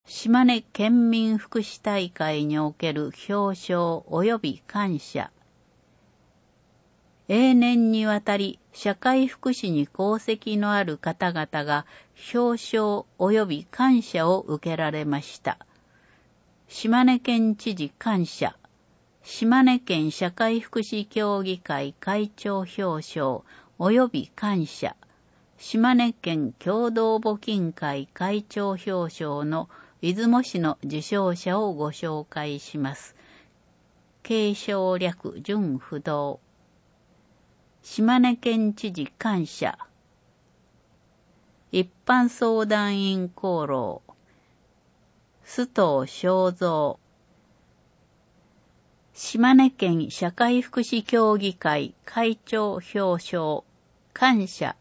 島根県民福祉大会における表彰及び感謝。永年にわたり社会福祉に功績のある方々が表彰及び感謝を受けられました。島根県知事感謝。島根県社会福祉協議会会長表彰及び感謝。島根県共同募金会会長表彰の出雲市の受賞者をご紹介します。継承略順不動。島根県知事感謝。一般相談員功労。須藤正蔵。島根県社会福祉協議会会長表彰。感謝。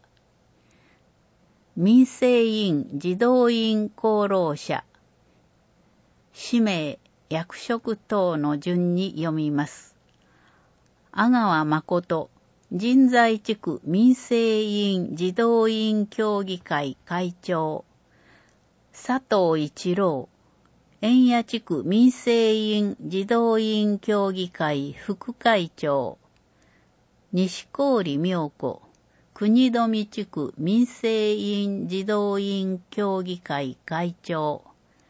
民生委員児童委員功労者。氏名、役職等の順に読みます。阿川誠。神西地区民生委員児童委員協議会会長。佐藤一郎。円谷地区民生委員児童委員協議会副会長。西郡妙子。国富地区民生委員児童委員協議会会長。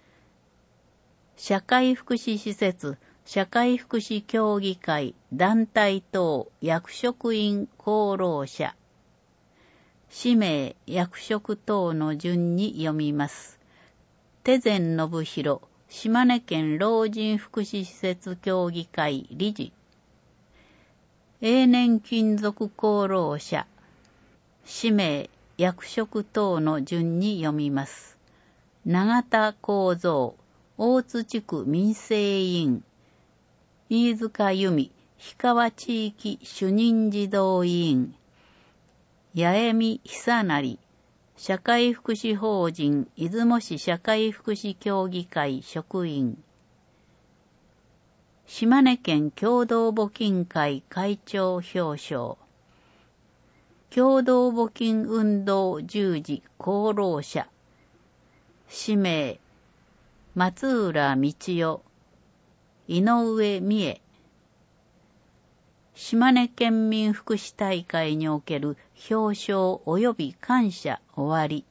社会福祉施設社会福祉協議会団体等役職員功労者。氏名役職等の順に読みます。手前信弘。島根県老人福祉施設協議会理事。永年勤続功労者。氏名役職等の順に読みます。永田幸三。大津地区民生委員。飯塚由美。氷川地域主任児童委員。八重美久成。社会福祉法人出雲市社会福祉協議会職員。島根県共同募金会会長表彰。共同募金運動従事功労者。氏名松浦道夫。井上美恵。島根県民福祉大会における表彰及び感謝終わり。